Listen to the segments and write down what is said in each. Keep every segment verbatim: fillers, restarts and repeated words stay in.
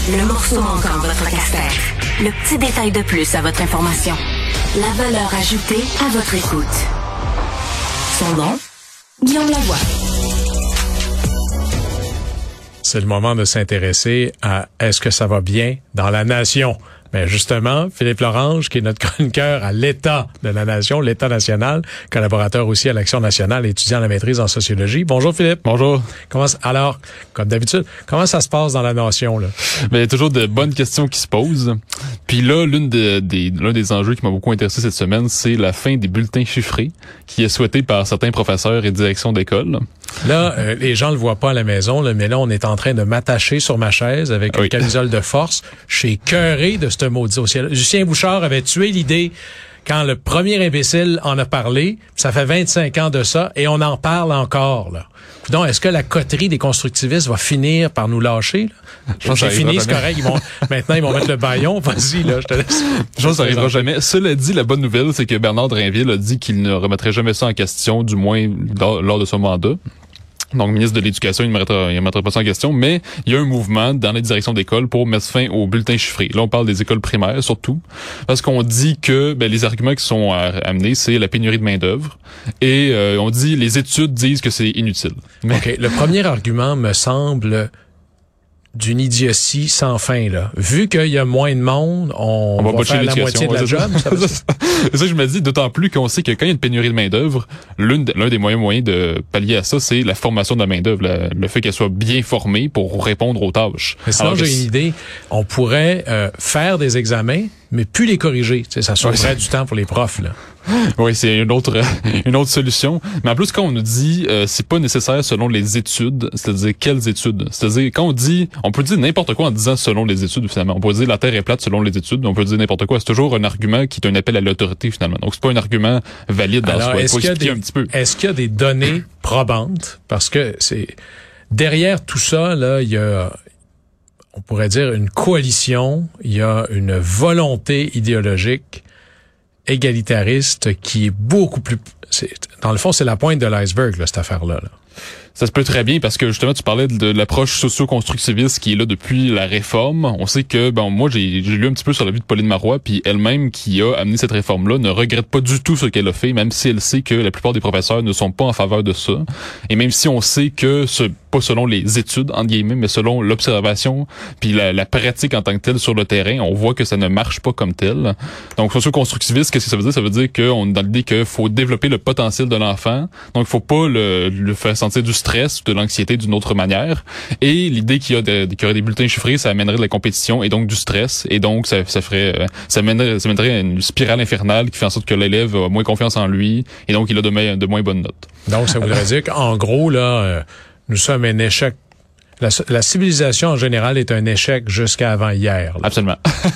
Le morceau manquant à votre casse-tête. Le petit détail de plus à votre information. La valeur ajoutée à votre écoute. Son nom, Guillaume Lavoie. C'est le moment de s'intéresser à est-ce que ça va bien dans la nation. Mais justement, Philippe Lorange, qui est notre chroniqueur à l'État de la nation, l'État national, collaborateur aussi à l'Action nationale, étudiant à la maîtrise en sociologie. Bonjour Philippe. Bonjour. Comment alors, comme d'habitude, comment ça se passe dans la nation là? Ben, il y a toujours de bonnes questions qui se posent. Puis là, l'une de, des l'un des enjeux qui m'a beaucoup intéressé cette semaine, c'est la fin des bulletins chiffrés, qui est souhaitée par certains professeurs et directions d'école. Là, euh, les gens le voient pas à la maison, là, mais là, on est en train de m'attacher sur ma chaise avec oui. une camisole de force. Je suis écœuré de ce maudit au ciel. Lucien Bouchard avait tué l'idée quand le premier imbécile en a parlé. Ça fait vingt-cinq ans de ça et on en parle encore, là. Donc, est-ce que la coterie des constructivistes va finir par nous lâcher, là? Je pense que c'est fini, c'est correct. Ils vont, maintenant, ils vont mettre le baillon. Vas-y, là, je te laisse. Je pense que ça n'arrivera jamais. Cela dit, la bonne nouvelle, c'est que Bernard Drinville a dit qu'il ne remettrait jamais ça en question, du moins lors, lors de son mandat. Donc, ministre de l'Éducation, il ne mettra, il mettra pas ça en question, mais il y a un mouvement dans les directions d'école pour mettre fin aux bulletins chiffrés. Là, on parle des écoles primaires, surtout, parce qu'on dit que ben, les arguments qui sont amenés, c'est la pénurie de main-d'œuvre, et euh, on dit, les études disent que c'est inutile. Mais... OK. Le premier argument me semble d'une idiotie sans fin, là. Vu qu'il y a moins de monde, on, on va, va faire la moitié de la job. C'est ça que je me dis, d'autant plus qu'on sait que quand il y a une pénurie de main-d'œuvre, l'un des moyens moyens de pallier à ça, c'est la formation de la main-d'œuvre, le, le fait qu'elle soit bien formée pour répondre aux tâches. Mais sinon, j'ai une idée. On pourrait euh, faire des examens, mais plus les corriger. T'sais, ça sauverait du temps pour les profs, là. Oui, c'est une autre une autre solution. Mais en plus, quand on nous dit euh, c'est pas nécessaire selon les études, c'est-à-dire quelles études? C'est-à-dire quand on dit, on peut dire n'importe quoi en disant selon les études finalement. On peut dire la Terre est plate selon les études, on peut dire n'importe quoi. C'est toujours un argument qui est un appel à l'autorité finalement. Donc c'est pas un argument valide dans Alors, soi. Il faut expliquer des, un petit peu. Est-ce qu'il y a des données probantes? Parce que c'est derrière tout ça, là, il y a, on pourrait dire une coalition, il y a une volonté idéologique égalitariste qui est beaucoup plus... C'est, dans le fond, c'est la pointe de l'iceberg, là, cette affaire-là. Là. Ça se peut très bien parce que justement tu parlais de, de l'approche socio-constructiviste qui est là depuis la réforme. On sait que bon moi j'ai, j'ai lu un petit peu sur la vie de Pauline Marois puis elle-même qui a amené cette réforme-là ne regrette pas du tout ce qu'elle a fait, même si elle sait que la plupart des professeurs ne sont pas en faveur de ça. Et même si on sait que ce pas selon les études entre guillemets, mais selon l'observation puis la, la pratique en tant que telle sur le terrain, on voit que ça ne marche pas comme tel. Donc socio-constructiviste, qu'est-ce que ça veut dire? Ça veut dire qu'on est dans l'idée qu'il faut développer le potentiel de l'enfant. Donc il faut pas le, le faire sentir du stress ou de l'anxiété d'une autre manière. Et l'idée qu'il y a de, qu'il y aurait des bulletins chiffrés, ça amènerait de la compétition et donc du stress. Et donc ça, ça ferait, ça mènerait, ça mènerait à une spirale infernale qui fait en sorte que l'élève a moins confiance en lui et donc il a de, de moins bonnes notes. Donc ça voudrait dire qu'en gros là, euh, nous sommes un échec. La, la civilisation en général est un échec jusqu'à avant hier. Là. Absolument.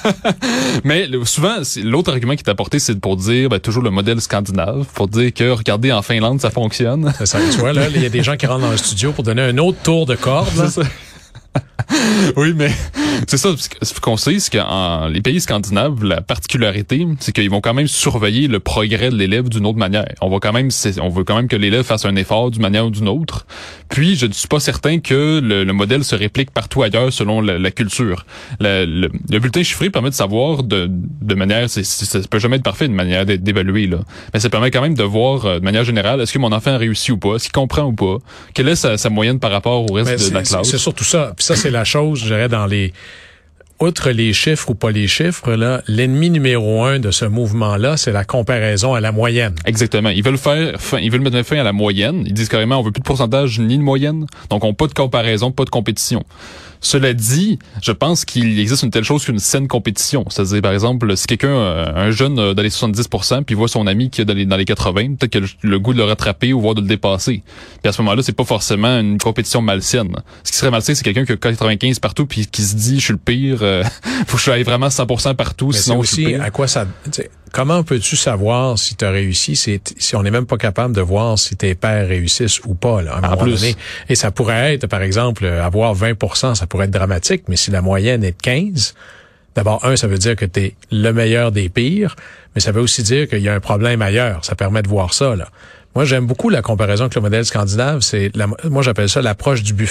Mais souvent, c'est, l'autre argument qui est apporté, c'est pour dire ben, toujours le modèle scandinave, pour dire que regardez en Finlande, ça fonctionne. C'est ça, tu vois, là, il y a des gens qui rentrent dans le studio pour donner un autre tour de corde. Là. C'est ça. Oui, mais c'est ça, ce qu'on sait, c'est que dans les pays scandinaves, la particularité, c'est qu'ils vont quand même surveiller le progrès de l'élève d'une autre manière. On va quand même, on veut quand même que l'élève fasse un effort d'une manière ou d'une autre. Puis, je ne suis pas certain que le, le modèle se réplique partout ailleurs selon la, la culture. Le, le, le bulletin chiffré permet de savoir de, de manière, c'est, c'est, ça peut jamais être parfait de manière d'évaluer là, mais ça permet quand même de voir de manière générale est-ce que mon enfant a réussi ou pas, est-ce qu'il comprend ou pas, quelle est sa, sa moyenne par rapport au reste mais de la classe. C'est surtout ça. Puis ça, c'est la chose, je dirais, dans les... Outre les chiffres ou pas les chiffres, là, l'ennemi numéro un de ce mouvement-là, c'est la comparaison à la moyenne. Exactement. Ils veulent faire fin, ils veulent mettre fin à la moyenne. Ils disent carrément, on veut plus de pourcentage ni de moyenne. Donc, on n'a pas de comparaison, pas de compétition. Cela dit, je pense qu'il existe une telle chose qu'une saine compétition. C'est-à-dire, par exemple, si quelqu'un, un jeune dans les soixante-dix pour cent, puis voit son ami qui est dans les, dans les quatre-vingts, peut-être qu'il a le, le goût de le rattraper ou voire de le dépasser. Puis à ce moment-là, c'est pas forcément une compétition malsaine. Ce qui serait malsain, c'est quelqu'un qui a quatre-vingt-quinze partout puis qui se dit, je suis le pire, euh, faut que je sois vraiment cent pour cent partout, mais sinon c'est aussi à quoi ça... Comment peux-tu savoir si tu as réussi si, si on n'est même pas capable de voir si tes pairs réussissent ou pas là, à un moment plus. donné? Et ça pourrait être, par exemple, avoir vingt pour cent, ça pourrait être dramatique, mais si la moyenne est de quinze, d'abord, un, ça veut dire que tu es le meilleur des pires, mais ça veut aussi dire qu'il y a un problème ailleurs. Ça permet de voir ça, là. Moi, j'aime beaucoup la comparaison avec le modèle scandinave. C'est la, moi, j'appelle ça l'approche du buffet.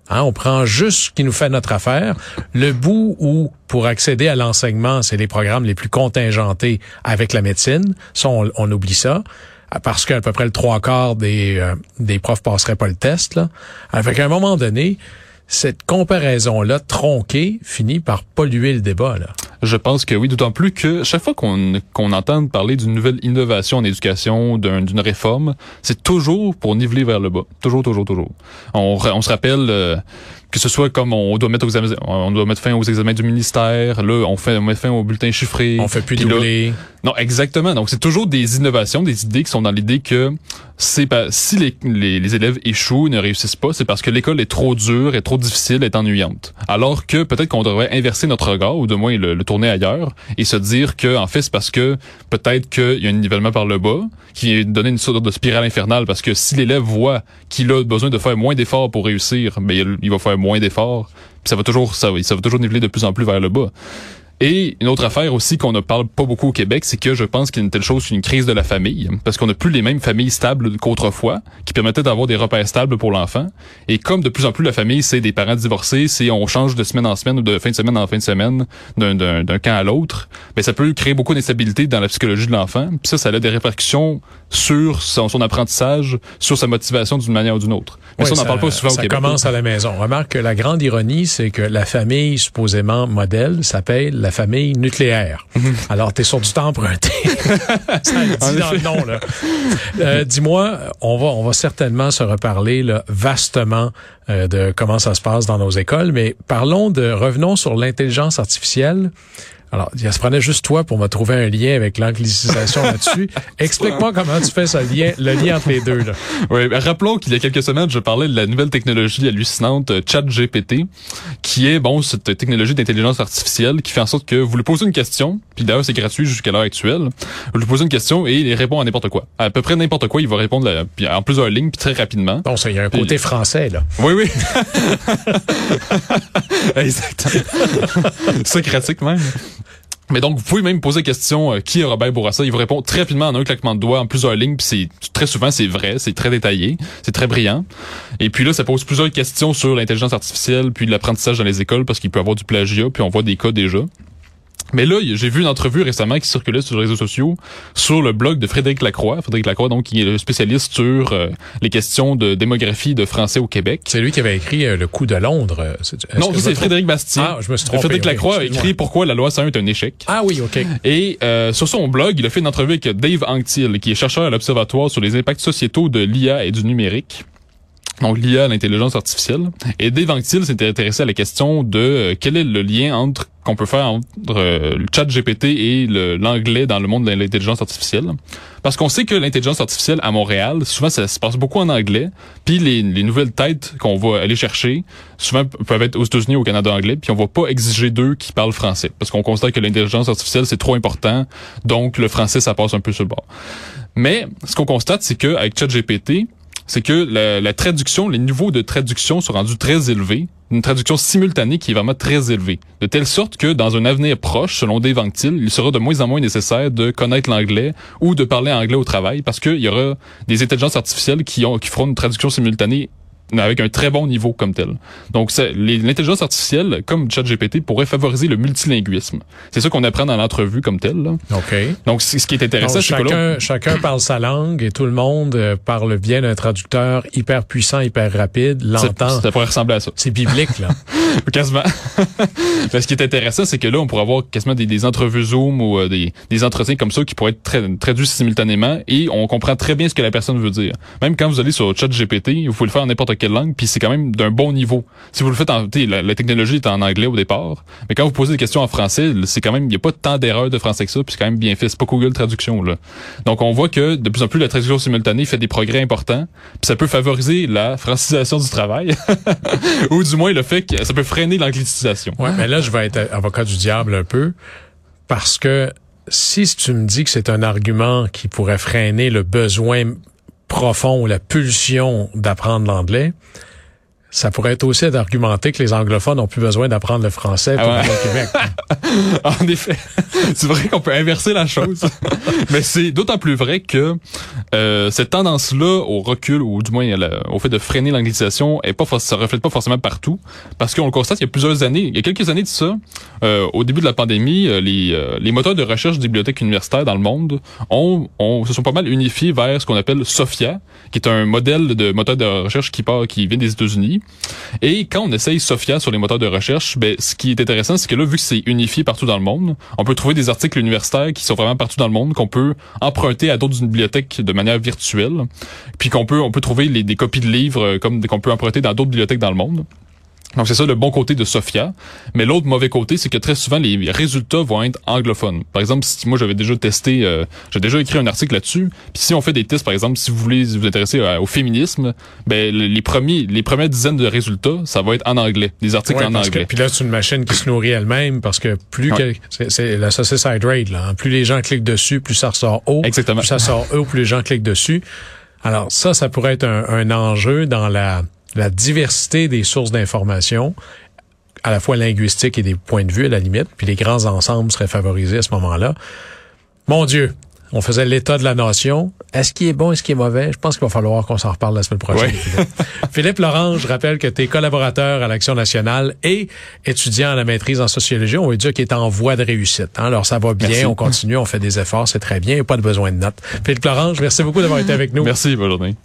Hein, on prend juste ce qui nous fait notre affaire. Le bout où, pour accéder à l'enseignement, c'est les programmes les plus contingentés avec la médecine. Ça, on, on oublie ça. Parce qu'à peu près le trois quarts des, euh, des profs passeraient pas le test, là. Avec à un moment donné, cette comparaison-là tronquée finit par polluer le débat, là. Je pense que oui, d'autant plus que chaque fois qu'on qu'on entend parler d'une nouvelle innovation en éducation, d'un, d'une réforme, c'est toujours pour niveler vers le bas. Toujours, toujours, toujours. On, on se rappelle euh, que ce soit comme on doit mettre aux examens, on doit mettre fin aux examens du ministère, là, on fait on met fin aux bulletins chiffrés. On fait plus doubler. Non, exactement. Donc, c'est toujours des innovations, des idées qui sont dans l'idée que c'est pas, si les, les, les élèves échouent, ne réussissent pas, c'est parce que l'école est trop dure, est trop difficile, est ennuyante. Alors que peut-être qu'on devrait inverser notre regard, ou de moins le, le tourner ailleurs, et se dire que, en fait, c'est parce que peut-être qu'il y a un nivellement par le bas, qui est donné une sorte de spirale infernale, parce que si l'élève voit qu'il a besoin de faire moins d'efforts pour réussir, ben, il va faire moins d'efforts, puis ça va toujours, ça, ça va toujours niveler de plus en plus vers le bas. Et une autre affaire aussi qu'on ne parle pas beaucoup au Québec, c'est que je pense qu'il y a une telle chose qu'une crise de la famille, parce qu'on n'a plus les mêmes familles stables qu'autrefois, qui permettaient d'avoir des repères stables pour l'enfant. Et comme de plus en plus la famille, c'est des parents divorcés, c'est on change de semaine en semaine ou de fin de semaine en fin de semaine, d'un, d'un, d'un camp à l'autre, ben ça peut créer beaucoup d'instabilité dans la psychologie de l'enfant. Puis ça, ça a des répercussions sur son, son apprentissage, sur sa motivation d'une manière ou d'une autre. Mais oui, ça, on n'en parle pas souvent au Québec. Ça commence à la maison. Remarque que la grande ironie, c'est que la famille supposément modèle s'appelle la famille nucléaire. Alors, t'es sur du temps emprunté. Ça le dit dans le nom, là. Euh, dis-moi, on va, on va certainement se reparler, là, vastement, euh, de comment ça se passe dans nos écoles, mais parlons de, revenons sur l'intelligence artificielle. Alors, il se prenait juste toi pour me trouver un lien avec l'anglicisation là-dessus. Explique-moi comment tu fais ce lien, le lien entre les deux, là. Oui, ben rappelons qu'il y a quelques semaines, je parlais de la nouvelle technologie hallucinante ChatGPT, qui est, bon, cette technologie d'intelligence artificielle qui fait en sorte que vous lui posez une question, puis d'ailleurs c'est gratuit jusqu'à l'heure actuelle, vous lui posez une question et il répond à n'importe quoi. À peu près n'importe quoi, il va répondre là, puis en plusieurs lignes, puis très rapidement. Bon, ça, il y a un côté puis, français, là. Oui, oui. Exactement. Socratique même. Mais donc, vous pouvez même poser la question euh, qui est Robert Bourassa. Il vous répond très rapidement en un claquement de doigts, en plusieurs lignes, puis c'est très souvent c'est vrai, c'est très détaillé, c'est très brillant. Et puis là, ça pose plusieurs questions sur l'intelligence artificielle, puis l'apprentissage dans les écoles, parce qu'il peut y avoir du plagiat, puis on voit des cas déjà. Mais là, j'ai vu une entrevue récemment qui circulait sur les réseaux sociaux sur le blog de Frédéric Lacroix. Frédéric Lacroix, donc, qui est le spécialiste sur euh, les questions de démographie de Français au Québec. C'est lui qui avait écrit euh, Le coup de Londres. C'est, non, c'est Frédéric Bastier. Ah, je me suis trompé. Frédéric Lacroix a écrit Pourquoi la loi cent un est un échec. Ah oui, OK. Et euh, sur son blog, il a fait une entrevue avec Dave Anctil, qui est chercheur à l'Observatoire sur les impacts sociétaux de l'I A et du numérique. Donc, l'I A, l'intelligence artificielle. Et Dave Anctil s'était intéressé à la question de euh, quel est le lien entre qu'on peut faire entre euh, le ChatGPT et le, l'anglais dans le monde de l'intelligence artificielle. Parce qu'on sait que l'intelligence artificielle à Montréal, souvent, ça se passe beaucoup en anglais. Puis les, les nouvelles têtes qu'on va aller chercher, souvent peuvent être aux États-Unis ou au Canada anglais. Puis on va pas exiger d'eux qui parlent français. Parce qu'on considère que l'intelligence artificielle, c'est trop important. Donc, le français, ça passe un peu sur le bord. Mais ce qu'on constate, c'est que avec ChatGPT, c'est que la, la traduction, les niveaux de traduction sont rendus très élevés. Une traduction simultanée qui est vraiment très élevée. De telle sorte que, dans un avenir proche, selon Dave Anctil, il sera de moins en moins nécessaire de connaître l'anglais ou de parler anglais au travail parce qu'il y aura des intelligences artificielles qui, ont, qui feront une traduction simultanée avec un très bon niveau comme tel. Donc, c'est, les, l'intelligence artificielle, comme ChatGPT, pourrait favoriser le multilinguisme. C'est ça qu'on apprend dans l'entrevue comme tel. Là. OK. Donc, c'est, ce qui est intéressant, Donc, c'est chacun, que là, chacun parle sa langue et tout le monde euh, parle bien d'un traducteur hyper puissant, hyper rapide, l'entend. Ça, ça pourrait ressembler à ça. C'est biblique, là. Quasiment. Mais ce qui est intéressant, c'est que là, on pourrait avoir quasiment des, des entrevues Zoom ou euh, des, des entretiens comme ça qui pourraient être tra- traduits simultanément et on comprend très bien ce que la personne veut dire. Même quand vous allez sur ChatGPT, vous pouvez le faire en n'importe quelle langue, puis c'est quand même d'un bon niveau. Si vous le faites en, la, la technologie est en anglais au départ, mais quand vous posez des questions en français, c'est quand même, il n'y a pas tant d'erreurs de français que ça, puis c'est quand même bien fait. C'est pas Google Traduction, là. Donc, on voit que de plus en plus, la traduction simultanée fait des progrès importants, puis ça peut favoriser la francisation du travail, ou du moins le fait que ça peut freiner l'anglicisation. Ouais, mais là, je vais être avocat du diable un peu, parce que si tu me dis que c'est un argument qui pourrait freiner le besoin profond ou la pulsion d'apprendre l'anglais, ça pourrait être aussi d'argumenter que les anglophones n'ont plus besoin d'apprendre le français pour ah ouais. aller au Québec. En effet, c'est vrai qu'on peut inverser la chose. Mais c'est d'autant plus vrai que euh, cette tendance-là au recul, ou du moins la, au fait de freiner l'anglicisation, est pas, ça reflète pas forcément partout. Parce qu'on le constate il y a plusieurs années, il y a quelques années de ça, euh, au début de la pandémie, les, euh, les moteurs de recherche des bibliothèques universitaires dans le monde ont, ont, se sont pas mal unifiés vers ce qu'on appelle Sophia, qui est un modèle de moteur de recherche qui part, qui vient des États-Unis. Et quand on essaye Sophia sur les moteurs de recherche, ben, ce qui est intéressant, c'est que là, vu que c'est unifié partout dans le monde, on peut trouver des articles universitaires qui sont vraiment partout dans le monde, qu'on peut emprunter à d'autres bibliothèques de manière virtuelle, puis qu'on peut, on peut trouver les, des copies de livres comme qu'on peut emprunter dans d'autres bibliothèques dans le monde. Donc c'est ça le bon côté de Sophia, mais l'autre mauvais côté, c'est que très souvent les résultats vont être anglophones. Par exemple, si moi j'avais déjà testé, euh, j'ai déjà écrit un article là-dessus, puis si on fait des tests, par exemple, si vous voulez vous intéresser à, au féminisme, ben les premiers, les premières dizaines de résultats, ça va être en anglais, des articles ouais, en anglais. Puis là, c'est une machine qui se nourrit elle-même parce que plus ouais. que, c'est, c'est la saucisse hydrate là, hein, plus les gens cliquent dessus, plus ça ressort haut, exactement. Plus ça sort haut, plus les gens cliquent dessus. Alors ça, ça pourrait être un, un enjeu dans la la diversité des sources d'information, à la fois linguistique et des points de vue à la limite, puis les grands ensembles seraient favorisés à ce moment-là. Mon Dieu, on faisait l'état de la nation. Est-ce qu'il est bon, est-ce qu'il est mauvais? Je pense qu'il va falloir qu'on s'en reparle la semaine prochaine. Oui. Philippe. Philippe Lorange, je rappelle que tu es collaborateur à l'Action nationale et étudiant à la maîtrise en sociologie. On va dire qu'il est en voie de réussite. Hein? Alors ça va bien, merci. On continue, on fait des efforts, c'est très bien, il n'y a pas de besoin de notes. Philippe Lorange, merci beaucoup d'avoir été avec nous. Merci, bonne journée.